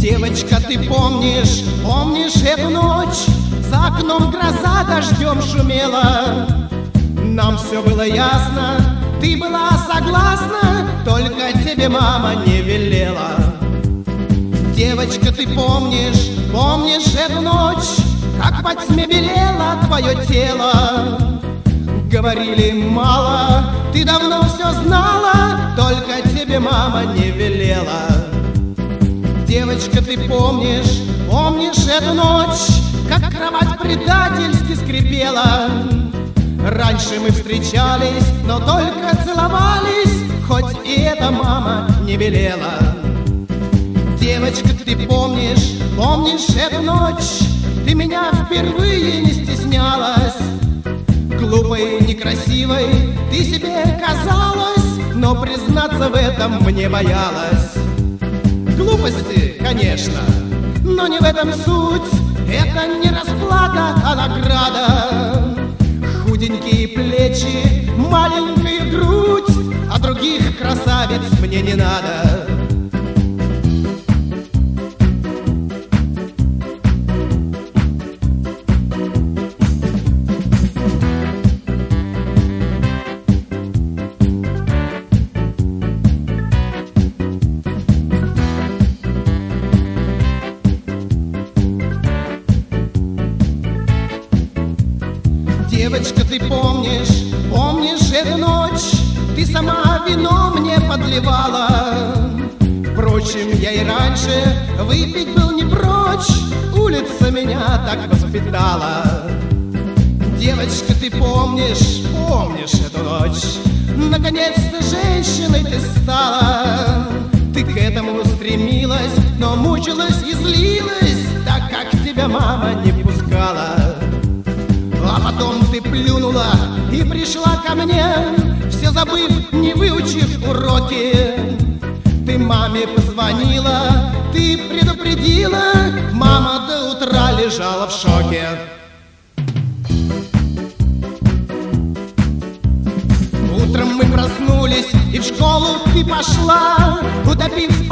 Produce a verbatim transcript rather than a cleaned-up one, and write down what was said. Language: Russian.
Девочка, ты помнишь, помнишь эту ночь? За окном гроза дождем шумела. Нам все было ясно, ты была согласна, только тебе мама не велела. Девочка, ты помнишь, помнишь эту ночь? Как во тьме белело твое тело. Говорили мало, ты давно все знала, только тебе мама не велела. Девочка, ты помнишь, помнишь эту ночь? Как кровать предательски скрипела. Раньше мы встречались, но только целовались, хоть и это мама не велела. Девочка, ты помнишь, помнишь эту ночь? Ты меня впервые не стеснялась. Глупой, некрасивой ты себе казалась, но признаться в этом мне боялась. Глупости, конечно, но не в этом суть. Это не расплата, а награда. Худенькие плечи, маленькая грудь, а других красавиц мне не надо. Девочка, ты помнишь, помнишь эту ночь? Ты сама вино мне подливала. Впрочем, я и раньше выпить был не прочь, улица меня так воспитала. Девочка, ты помнишь, помнишь эту ночь? Наконец-то женщиной ты стала. Ты к этому стремилась, но мучилась и злилась, так как тебя мама не пускала. А потом ты плюнула и пришла ко мне, все забыв, не выучив уроки. Ты маме позвонила, ты предупредила, мама до утра лежала в шоке. Утром мы проснулись, и в школу ты пошла, утопив